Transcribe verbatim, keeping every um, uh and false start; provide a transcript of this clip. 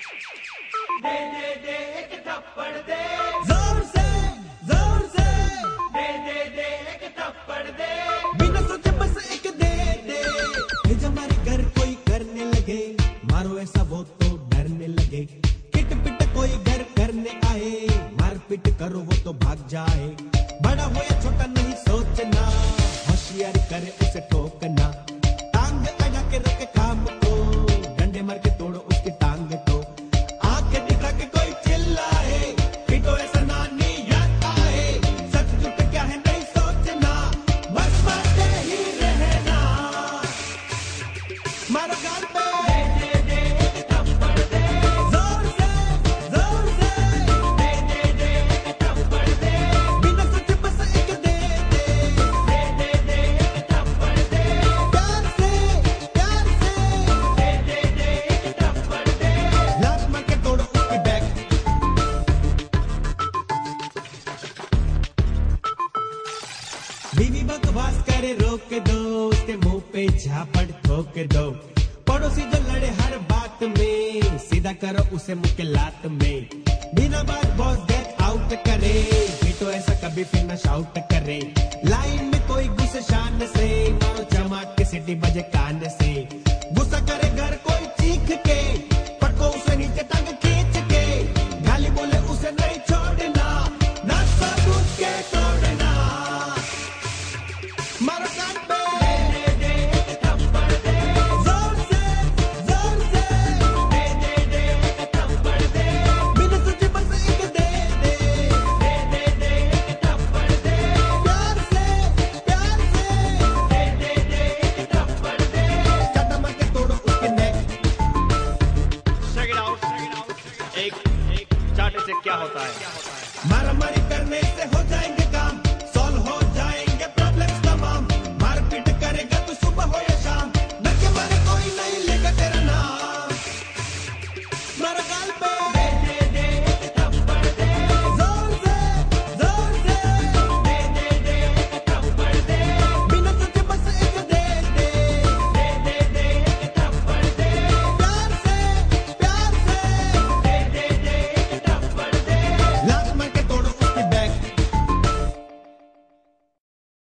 दे दे दे एक थप्पड़ दे, जोर से जोर से दे दे दे एक थप्पड़ दे, बिना सोचे बस एक दे दे। ये जब हमारे घर कोई करने लगे, मारो ऐसा वो तो डरने लगे। किट पिट कोई घर करने आए, मार पिट करो वो तो भाग जाए। बड़ा हो या छोटा नहीं सोचना, होशियारी करे उसे ठोकना। टांग अड़ा के रखे काम को, डंडे मार के तोड़ो उसकी टांग को। आंखें दिखा के कोई चिल्लाए, पिटो ऐसा नानी याद आए। सच झूठ क्या है नहीं सोचना, बस मारते ही रहना। मारो गाल पे दे दे दे एक थप्पड़ दे, जोर से जोर से, दे दे दे एक थप्पड़ दे, बिना सोचे बस एक दे दे। दे दे दे एक थप्पड़ दे, प्यार से प्यार से, दे दे दे एक थप्पड़ दे, लात मार के तोड़ो उसकी बैक। बीवी बकवास करे रोक दो, उसके मुंह पे झापड़ ठोक दो। पड़ोसी जो लड़े हर बात में, सीधा करो उसे मुक्के लात में। बिना बात बॉस गेट आउट करे, पीटो ऐसा कभी फिर न शाउट करे। लाइन में कोई गुस्से शान से, मारो चमाट के सीटी बजे कान से। गुस्सा करे घर कोई चीख के, पटको उसे नीचे टांग खींच के। गाली बोले उसे नहीं छोड़ना, ना सबूत के तोड़ना। मारो कान पे दे दे एक थप्पड़ दे, जोर से जोर से, दे दे दे एक थप्पड़ दे, बिना सोचे बस एक दे दे। दे दे दे एक थप्पड़ दे, प्यार से प्यार से, दे दे दे एक थप्पड़ दे, चाटा मार के तोड़ो उसके नेक। Check it out. एक एक चाटे से क्या होता है? मारा मारी करने से हो जाएंगे